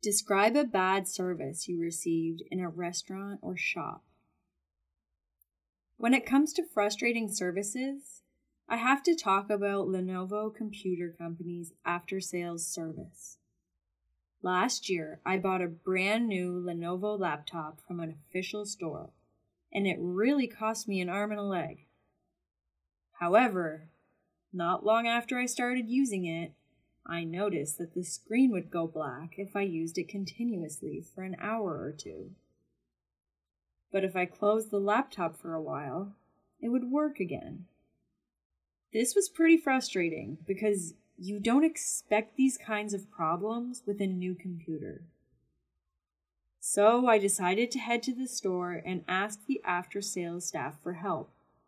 Describe a bad service you received in a restaurant or shop. When it comes to frustrating services, I have to talk about Lenovo Computer Company's after-sales service. Last year, I bought a brand new Lenovo laptop from an official store, and it really cost me an arm and a leg. However, not long after I started using it, I noticed that the screen would go black if I used it continuously for an hour or two. But if I closed the laptop for a while, it would work again. This was pretty frustrating because you don't expect these kinds of problems with a new computer. So I decided to head to the store and ask the after-sales staff for help.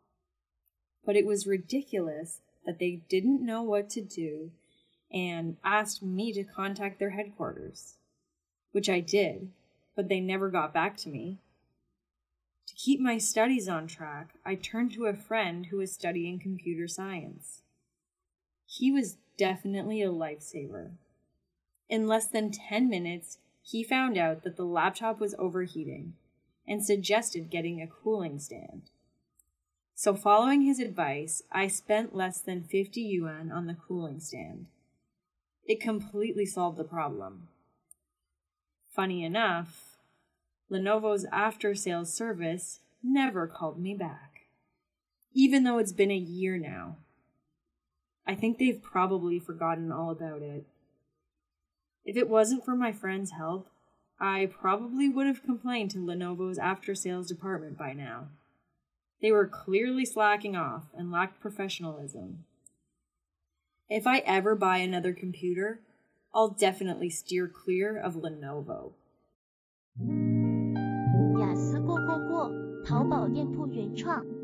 But it was ridiculous that they didn't know what to do and asked me to contact their headquarters, which I did, but they never got back to me. To keep my studies on track, I turned to a friend who was studying computer science. He was definitely a lifesaver. In less than 10 minutes, he found out that the laptop was overheating and suggested getting a cooling stand. So following his advice, I spent less than 50 yuan on the cooling stand. It completely solved the problem. Funny enough, Lenovo's after-sales service never called me back, even though it's been a year now. I think they've probably forgotten all about it. If it wasn't for my friend's help, I probably would have complained to Lenovo's after-sales department by now. They were clearly slacking off and lacked professionalism. If I ever buy another computer, I'll definitely steer clear of Lenovo. 雅思过，淘宝店铺原创